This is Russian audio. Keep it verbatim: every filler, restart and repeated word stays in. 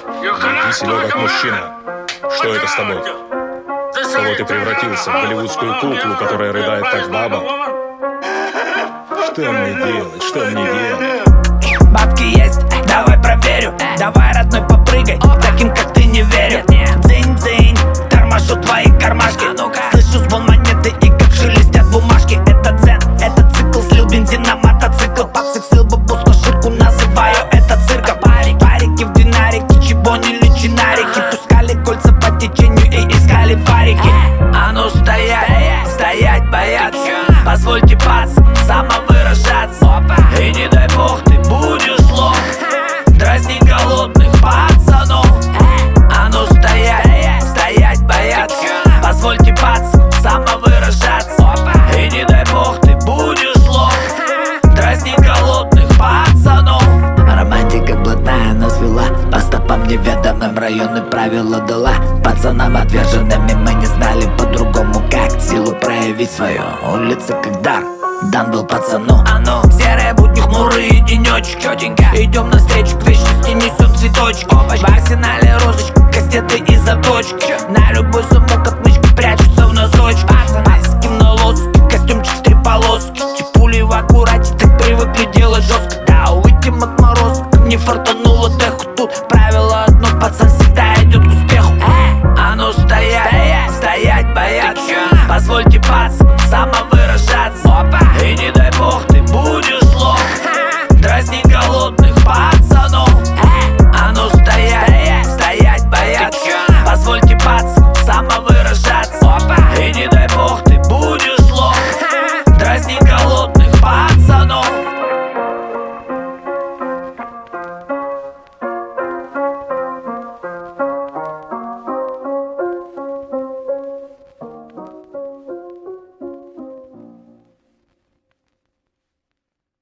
Веди себя как мужчина. Что это с тобой? В кого ты превратился? В голливудскую куклу, которая рыдает как баба? Что мне делать? Что мне делать? Бабки есть, давай проверю. Давай, родной, попрыгай. Таким, как ты, не верю. Дзынь-дзынь, тормошу твои кармашки. Слышу звон монеты и как шелестят бумажки. Это дзен, это цикл, слил бензин на мотоцикл. Папсик слил бабуску, ширку, называю это цирком. Парики в динарике, чебонили чинарики. Пускали кольца по течению и искали парики. А ну стоять, стоять бояться. Позвольте пац, самовыражаться. И не дай бог ты будешь лох. Дразни голодных пацанов. А ну стоять, стоять бояться. Позвольте пац, самовыражаться. И не дай бог ты будешь лох. Дразни голодных пацанов. Романтика блатная нас вела по стопам неведомым, районы правила дала. Пацанам отверженными мы не знали по-другому, как силу проявить свою. Улица как дар дан был пацану. А ну, серые будни, хмурые денечек. Чётенько идем навстречу к вечности, несем цветочек. В арсенале розочка, кастеты и заточки. На любой замок отмычки прячутся в носочек. Пацаны с кем на лоске, костюмчик в три полоски. Типули в аккурате, так привыкли делать жестко. Да, уйдем от мороза, не фартануло теху тут. Правило одно, пацан